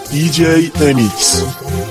DJ Enix.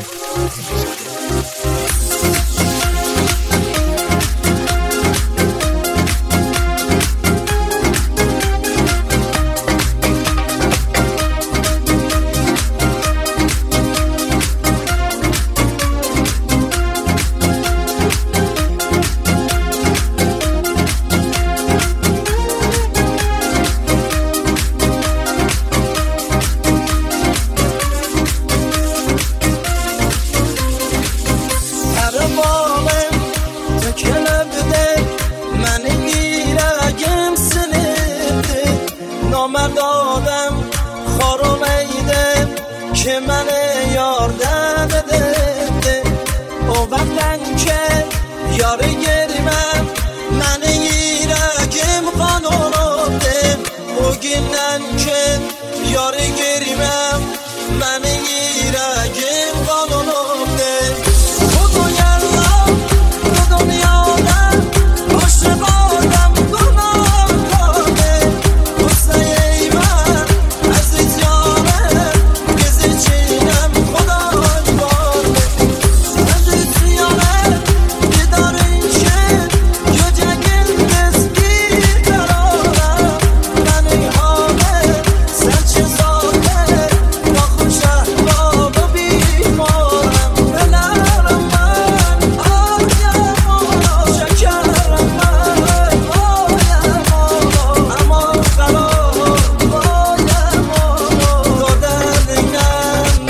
نامردادم خارم ایده که من یاردم ده او وقتن که یار گریمم من ایرگم قانونم ده او گینن که یار گریمم من ایرگم قانونم ده خودو یلا دو دنیادم عاشقادم گناه کنه حسین من عزیز یارم گزی چینم خدای باره عزیز یارم بیدار این شد یا جگل دستی قرارم من این حاله سرچه زاده با خوش احباب و بیمارم بلرم من آیم آلا شکرم من آیم آلا اما قرار بایم آلا دادنینم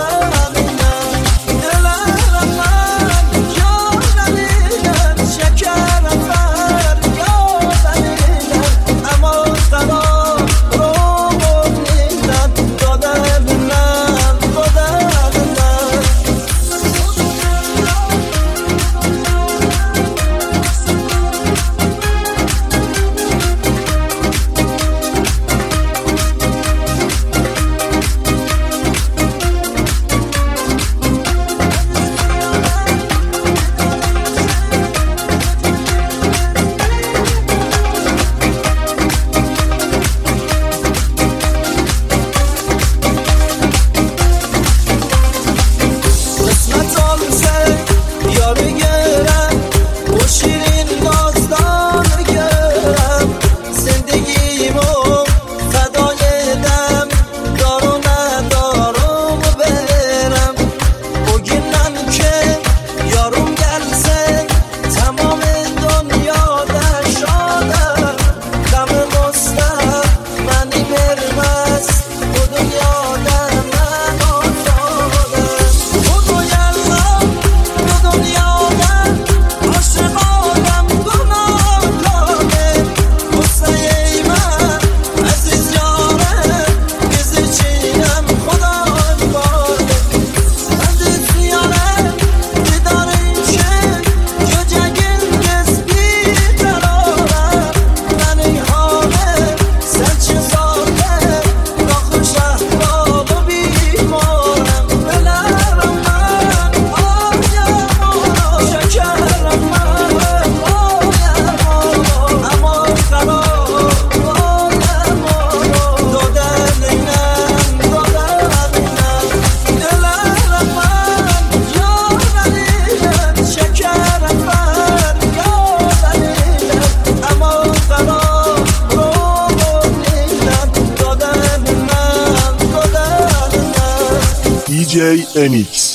دلرم من یادنینم شکرم بر یادنینم اما قرار رو بردینم دادنینم قسمت آلوسه یا بگرم و شیرین داستان بگرم زندگیمو فدای دم دارو ندارم و برم و گینم که یارم گلسه تمام دنیا در شادم دم مستم منی برمست و دنیا در من آزادم خودو یلا دو دنیادم عاشقادم گناه کنه حسین من عزیز یارم گزی چینم خدای باره عزیز یارم بیدار این شد یا جگل گزبی قرارم من این حاله سرچه زاده با خوش احباب و بیمارم بلرم من آیم آلا شکرم من آیم آلا اما قرار بایم آلا دادنینم دلرم من یادنینم شکرم بر یادنینم اما قرار رو بردینم دادنینم DJ Enix.